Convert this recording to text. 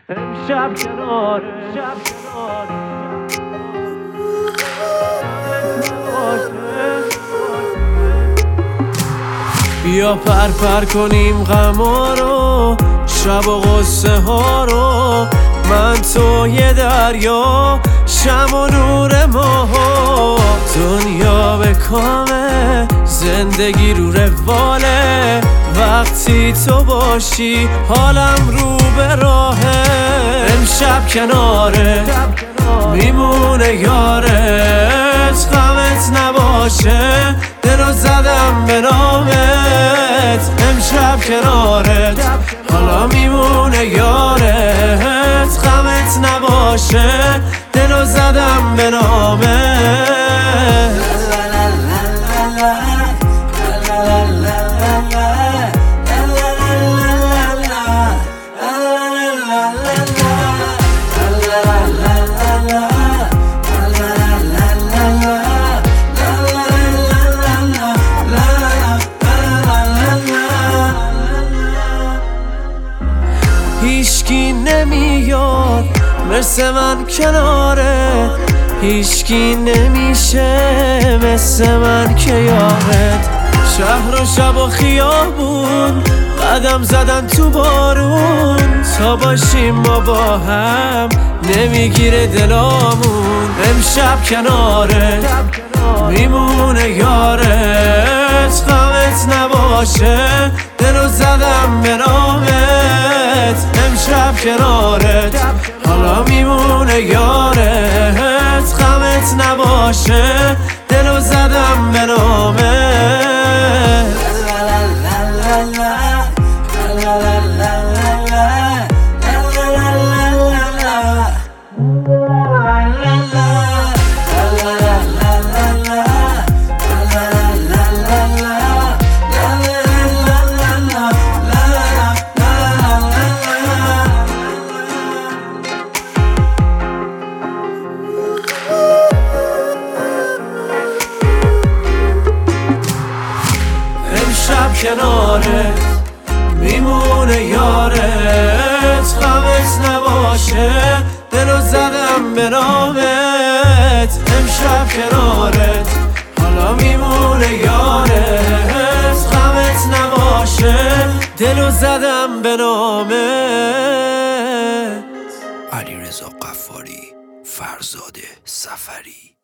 امشب کنار بیا پر کنیم غما رو، شب و غصه ها رو، من تو یه دریا، شم و نور ماها. دنیا به کامه، زندگی رو رواله، وقتی تو باشی حالم رو به راهه. امشب کناره میمونه یارت، غمت نباشه دلو زدم به نامت. امشب کنارت حالا میمونه یارت، غمت نباشه دلو زدم به نامت. هیچکی نمیاد مثل من کناره، هیچکی نمیشه مثل من که یارت. شهر و شب و خیابون قدم زدن تو بارون، تا باشیم ما با هم نمیگیره دلامون. امشب کنارت میمونه یارت، غمت نباشه دلو زدم به نامت. امشب کنارت حالا میمونه یارت، غمت نباشه دلو زدم به نامت. امشب کنارت میمونه یارت، غمت نباشه دلو زدم به نامت. امشب کنارت حالا میمونه یارت، غمت نباشه دلو زدم به نامت. علیرضا قفاری، فرزاد سفری.